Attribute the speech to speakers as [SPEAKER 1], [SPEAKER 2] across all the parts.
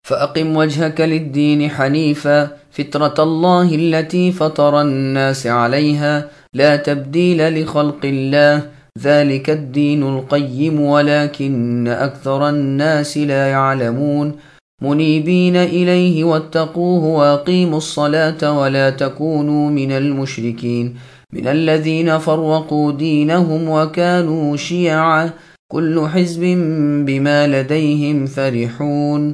[SPEAKER 1] فأقم وجهك للدين حنيفا فطرة الله التي فطر الناس عليها لا تبديل لخلق الله ذلك الدين القيم ولكن أكثر الناس لا يعلمون منيبين إليه واتقوه وأقيموا الصلاة ولا تكونوا من المشركين من الذين فرقوا دينهم وكانوا شيعا كل حزب بما لديهم فرحون۔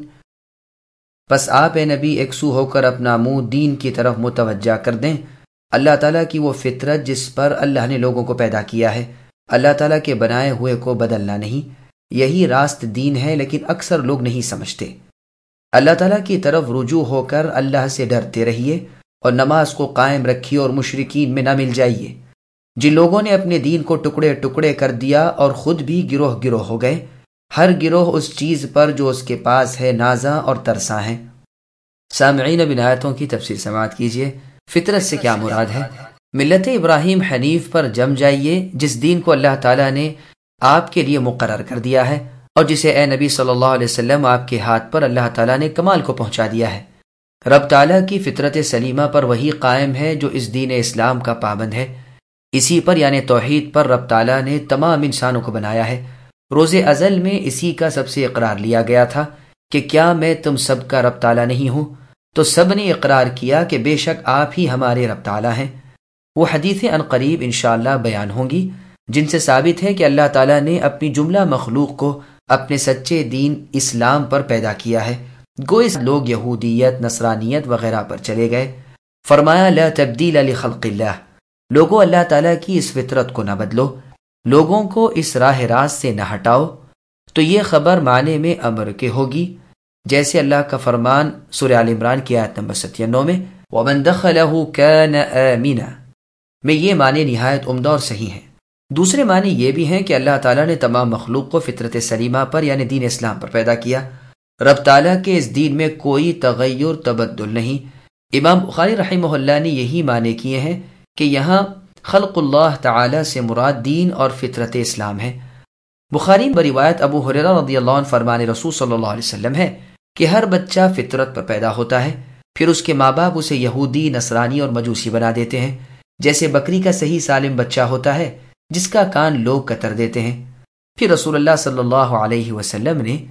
[SPEAKER 2] بس آپ اے نبی یکسو ہو کر اپنا منہ دین کی طرف متوجہ کر دیں۔ اللہ تعالیٰ کی وہ فطرت جس پر اللہ نے لوگوں کو پیدا کیا ہے، اللہ تعالیٰ کے بنائے ہوئے کو بدلنا نہیں، یہی راست دین ہے، لیکن اکثر لوگ نہیں سمجھتے۔ اللہ تعالیٰ کی طرف رجوع ہو کر اللہ سے ڈرتے رہیے اور نماز کو قائم رکھیے اور مشرکین میں نہ مل جائیے۔ جن لوگوں نے اپنے دین کو ٹکڑے ٹکڑے کر دیا اور خود بھی گروہ گروہ ہو گئے، ہر گروہ اس چیز پر جو اس کے پاس ہے نازاں اور ترساں ہیں۔ سامعین، اب ان آیتوں کی تفسیر سماعت کیجیے۔ فطرت سے کیا مراد ہے؟ ملت ابراہیم حنیف پر جم جائیے، جس دین کو اللہ تعالیٰ نے آپ کے لیے مقرر کر دیا ہے اور جسے اے نبی صلی اللہ علیہ وسلم آپ کے ہاتھ پر اللہ تعالیٰ نے کمال کو پہنچا دیا ہے۔ رب تعالیٰ کی فطرت سلیمہ پر وہی قائم ہے جو اس دین اسلام کا پابند ہے۔ اسی پر یعنی توحید پر رب تعالیٰ نے تمام انسانوں کو بنایا ہے۔ روز ازل میں اسی کا سب سے اقرار لیا گیا تھا کہ کیا میں تم سب کا رب تعالیٰ نہیں ہوں؟ تو سب نے اقرار کیا کہ بے شک آپ ہی ہمارے رب تعالیٰ ہیں۔ وہ حدیثیں عنقریب انشاءاللہ بیان ہوں گی جن سے ثابت ہے کہ اللہ تعالیٰ نے اپنی جملہ مخلوق کو اپنے سچے دین اسلام پر پیدا کیا ہے۔ گوئے لوگ یہودیت، نصرانیت وغیرہ پر چلے گئے۔ فرمایا لا تبدیل لخلق اللہ، لوگوں اللہ تعالیٰ کی اس فطرت کو نہ بدلو، لوگوں کو اس راہ راست سے نہ ہٹاؤ۔ تو یہ خبر معنی میں امر کے ہوگی، جیسے اللہ کا فرمان سورہ آل عمران کی آیت نمبر 97 میں وَمَن دَخَلَهُ كَانَ آمِنًا میں یہ معنی نہایت عمدہ اور صحیح ہیں۔ دوسرے معنی یہ بھی ہیں کہ اللہ تعالیٰ نے تمام مخلوق کو فطرت سلیمہ پر یعنی دین اسلام پر پیدا کیا۔ رب تعالیٰ کے اس دین میں کوئی تغیر تبدل نہیں۔ امام بخاری رحمہ اللہ نے یہی معنی کیے ہیں کہ یہاں خلق اللہ تعالیٰ سے مراد دین اور فطرت اسلام ہے۔ بخاری میں روایت ابو ہریرہ رضی اللہ عنہ فرمان رسول صلی اللہ علیہ وسلم ہے کہ ہر بچہ فطرت پر پیدا ہوتا ہے، پھر اس کے ماں باپ اسے یہودی، نصرانی اور مجوسی بنا دیتے ہیں، جیسے بکری کا صحیح سالم بچہ ہوتا ہے جس کا کان لوگ کتر دیتے ہیں۔ پھر رسول اللہ صلی اللہ علیہ وسلم نے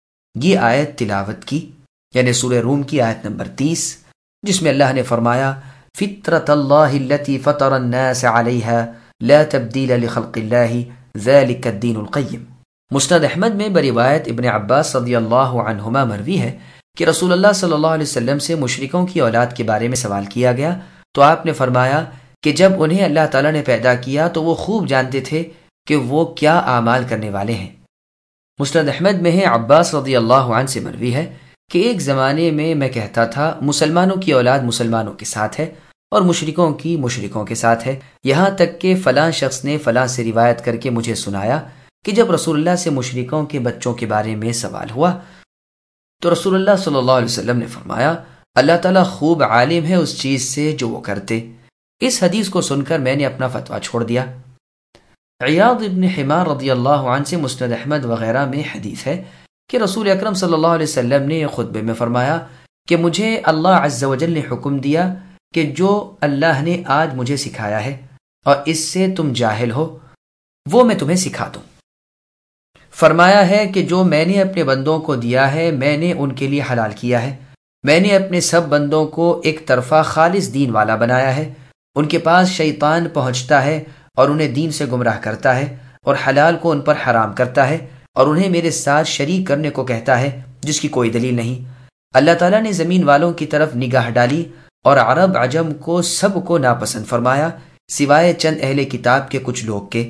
[SPEAKER 2] یہ آیت تلاوت کی، یعنی سورہ روم کی آیت نمبر 30، جس میں اللہ نے فرمایا فطرت اللہ التي فطر الناس علیها لا تبدیل لخلق اللہ ذلك الدین القیم۔ مسند احمد میں بروایت ابن عباس رضی اللہ عنہما مروی ہے کہ رسول اللہ صلی اللہ علیہ وسلم سے مشرکوں کی اولاد کے بارے میں سوال کیا گیا تو آپ نے فرمایا کہ جب انہیں اللہ تعالیٰ نے پیدا کیا تو وہ خوب جانتے تھے کہ وہ کیا اعمال کرنے والے ہیں۔ مسند احمد میں ہے عباس رضی اللہ عنہ سے مروی ہے کہ ایک زمانے میں کہتا تھا مسلمانوں کی اولاد مسلمانوں کے ساتھ ہے اور مشرکوں کی مشرکوں کے ساتھ ہے، یہاں تک کہ فلاں شخص نے فلاں سے روایت کر کے مجھے سنایا کہ جب رسول اللہ سے مشرکوں کے بچوں کے بارے میں سوال ہوا تو رسول اللہ صلی اللہ علیہ وسلم نے فرمایا اللہ تعالیٰ خوب عالم ہے اس چیز سے جو وہ کرتے۔ اس حدیث کو سن کر میں نے اپنا فتویٰ چھوڑ دیا۔ عیاض ابن حمار رضی اللہ عنہ سے مسند احمد وغیرہ میں حدیث ہے کہ رسول اکرم صلی اللہ علیہ وسلم نے خطبے میں فرمایا کہ مجھے اللہ عز و جل نے حکم دیا کہ جو اللہ نے آج مجھے سکھایا ہے اور اس سے تم جاہل ہو وہ میں تمہیں سکھا دوں۔ فرمایا ہے کہ جو میں نے اپنے بندوں کو دیا ہے میں نے ان کے لیے حلال کیا ہے، میں نے اپنے سب بندوں کو ایک طرفہ خالص دین والا بنایا ہے۔ ان کے پاس شیطان پہنچتا ہے اور انہیں دین سے گمراہ کرتا ہے اور حلال کو ان پر حرام کرتا ہے اور انہیں میرے ساتھ شریک کرنے کو کہتا ہے جس کی کوئی دلیل نہیں۔ اللہ تعالیٰ نے زمین والوں کی طرف نگاہ ڈالی اور عرب عجم کو سب کو ناپسند فرمایا سوائے چند اہل کتاب کے کچھ لوگ کے۔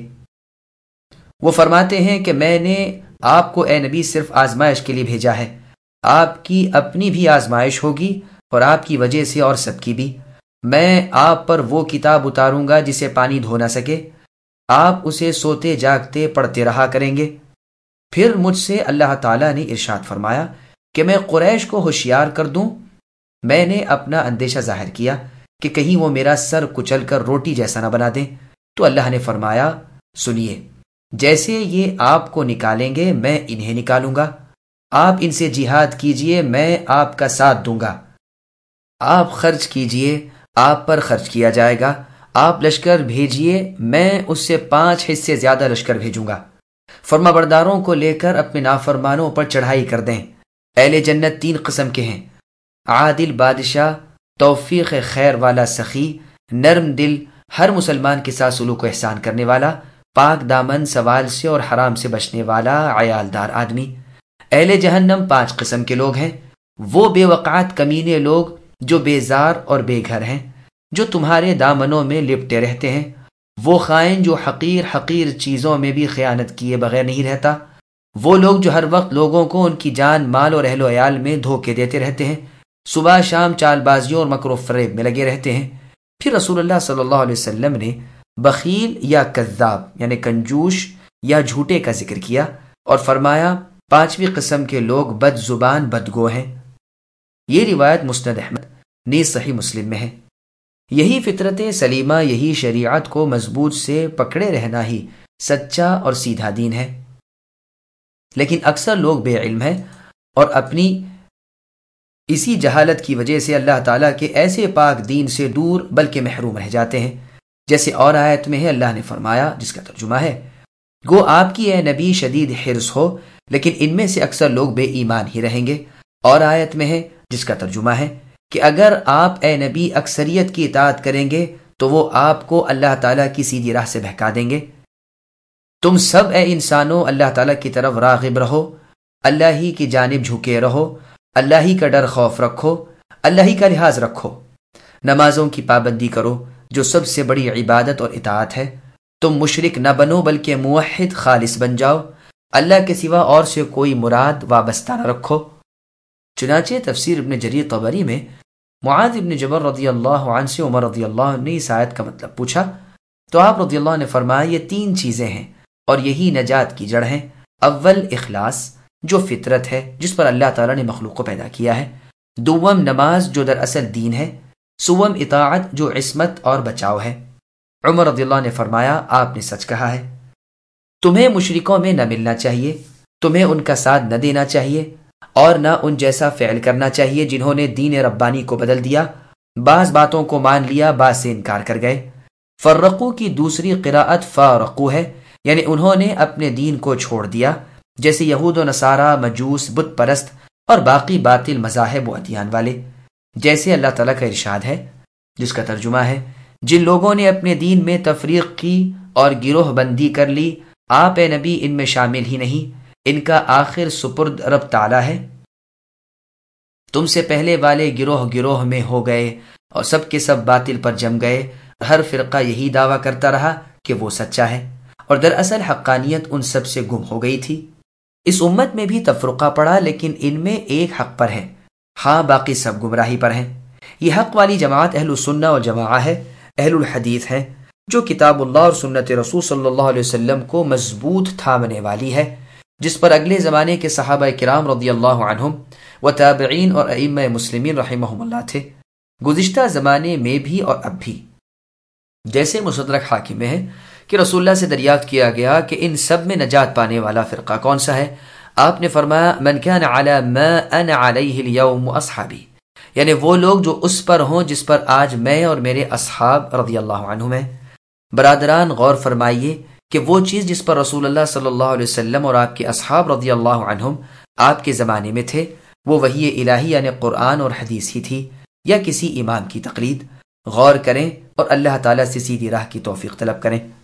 [SPEAKER 2] وہ فرماتے ہیں کہ میں نے آپ کو اے نبی صرف آزمائش کے لیے بھیجا ہے، آپ کی اپنی بھی آزمائش ہوگی اور آپ کی وجہ سے اور سب کی بھی۔ میں آپ پر وہ کتاب اتاروں گا جسے پانی دھو نہ سکے، آپ اسے سوتے جاگتے پڑھتے رہا کریں گے۔ پھر مجھ سے اللہ تعالیٰ نے ارشاد فرمایا کہ میں قریش کو ہوشیار کر دوں۔ میں نے اپنا اندیشہ ظاہر کیا کہ کہیں وہ میرا سر کچل کر روٹی جیسا نہ بنا دیں، تو اللہ نے فرمایا سنیے، جیسے یہ آپ کو نکالیں گے میں انہیں نکالوں گا آپ ان سے جہاد کیجئے، میں آپ کا ساتھ دوں گا۔ آپ خرچ کیجئے، آپ پر خرچ کیا جائے گا۔ آپ لشکر بھیجئے، میں اس سے 5 حصے زیادہ لشکر بھیجوں گا۔ فرما برداروں کو لے کر اپنے نافرمانوں پر چڑھائی کر دیں۔ اہل جنت 3 قسم کے ہیں: عادل بادشاہ، توفیق خیر والا سخی، نرم دل، ہر مسلمان کے ساتھ سلوک و احسان کرنے والا، پاک دامن، سوال سے اور حرام سے بچنے والا عیالدار آدمی۔ اہل جہنم 5 قسم کے لوگ ہیں: وہ بے وقعت کمینے لوگ جو بیزار اور بے گھر ہیں، جو تمہارے دامنوں میں لپٹے رہتے ہیں، وہ خائن جو حقیر چیزوں میں بھی خیانت کیے بغیر نہیں رہتا، وہ لوگ جو ہر وقت لوگوں کو ان کی جان، مال اور اہل و عیال میں دھوکے دیتے رہتے ہیں، صبح شام چال بازیوں اور مکر و فریب میں لگے رہتے ہیں۔ پھر رسول اللہ صلی اللہ علیہ وسلم نے بخیل یا کذاب یعنی کنجوش یا جھوٹے کا ذکر کیا اور فرمایا 5ویں قسم کے لوگ بد زبان بدگو ہیں۔ یہ روایت مسند احمد نیز صحیح مسلم میں ہے۔ یہی فطرت سلیمہ، یہی شریعت کو مضبوط سے پکڑے رہنا ہی سچا اور سیدھا دین ہے، لیکن اکثر لوگ بے علم ہیں اور اپنی اسی جہالت کی وجہ سے اللہ تعالیٰ کے ایسے پاک دین سے دور بلکہ محروم رہ جاتے ہیں۔ جیسے اور آیت میں ہے، اللہ نے فرمایا جس کا ترجمہ ہے، گو آپ کی اے نبی شدید حرص ہو، لیکن ان میں سے اکثر لوگ بے ایمان ہی رہیں گے۔ اور آیت میں ہے جس کا ترجمہ ہے کہ اگر آپ اے نبی اکثریت کی اطاعت کریں گے تو وہ آپ کو اللہ تعالیٰ کی سیدھی راہ سے بہکا دیں گے۔ تم سب اے انسانوں اللہ تعالیٰ کی طرف راغب رہو، اللہ ہی کی جانب جھکے رہو، اللہ ہی کا ڈر خوف رکھو، اللہ ہی کا لحاظ رکھو، نمازوں کی پابندی کرو جو سب سے بڑی عبادت اور اطاعت ہے۔ تم مشرک نہ بنو بلکہ موحد خالص بن جاؤ، اللہ کے سوا اور سے کوئی مراد وابستہ نہ رکھو۔ چنانچہ تفسیر ابن جریر طبری میں معاذ ابن جبل رضی اللہ عنہ سے عمر رضی اللہ عنہ نے اس آیت کا مطلب پوچھا تو آپ رضی اللہ عنہ نے فرمایا یہ 3 چیزیں ہیں اور یہی نجات کی جڑ ہیں۔ اول اخلاص جو فطرت ہے جس پر اللہ تعالیٰ نے مخلوق کو پیدا کیا ہے، دوم نماز جو دراصل دین ہے، سوم اطاعت جو عصمت اور بچاؤ ہے۔ عمر رضی اللہ عنہ نے فرمایا آپ نے سچ کہا ہے، تمہیں مشرکوں میں نہ ملنا چاہیے، تمہیں ان کا ساتھ نہ دینا چاہیے اور نہ ان جیسا فعل کرنا چاہیے جنہوں نے دین ربانی کو بدل دیا، بعض باتوں کو مان لیا، بعض سے انکار کر گئے۔ فرقو کی دوسری قراءت فارقو ہے، یعنی انہوں نے اپنے دین کو چھوڑ دیا، جیسے یہود و نصارہ، مجوس، بت پرست اور باقی باطل مذاہب و ادیان والے۔ جیسے اللہ تعالیٰ کا ارشاد ہے جس کا ترجمہ ہے، جن لوگوں نے اپنے دین میں تفریق کی اور گروہ بندی کر لی، آپ اے نبی ان میں شامل ہی نہیں، ان کا آخر سپرد رب تعالیٰ ہے۔ تم سے پہلے والے گروہ گروہ میں ہو گئے اور سب کے سب باطل پر جم گئے، ہر فرقہ یہی دعویٰ کرتا رہا کہ وہ سچا ہے، اور دراصل حقانیت ان سب سے گم ہو گئی تھی۔ اس امت میں بھی تفرقہ پڑا، لیکن ان میں ایک حق پر ہے، ہاں باقی سب گمراہی پر ہیں۔ یہ حق والی جماعت اہل السنہ والجماعہ ہے، اہل الحدیث ہے، جو کتاب اللہ اور سنت رسول صلی اللہ علیہ وسلم کو مضبوط تھامنے والی ہے، جس پر اگلے زمانے کے صحابہ کرام رضی اللہ عنہم و تابعین اور ائمہ مسلمین رحمہم اللہ تھے، گزشتہ زمانے میں بھی اور اب بھی۔ جیسے مستدرک حاکم میں ہے کہ رسول اللہ سے دریافت کیا گیا کہ ان سب میں نجات پانے والا فرقہ کون سا ہے؟ آپ نے فرمایا من کان علی ما انا علیہ اليوم اصحابی، یعنی وہ لوگ جو اس پر ہوں جس پر آج میں اور میرے اصحاب رضی اللہ عنہم ہیں۔ برادران غور فرمائیے کہ وہ چیز جس پر رسول اللہ صلی اللہ علیہ وسلم اور آپ کے اصحاب رضی اللہ عنہم آپ کے زمانے میں تھے، وہ وحی الہی یعنی قرآن اور حدیث ہی تھی یا کسی امام کی تقلید؟ غور کریں اور اللہ تعالیٰ سے سیدھی راہ کی توفیق طلب کریں۔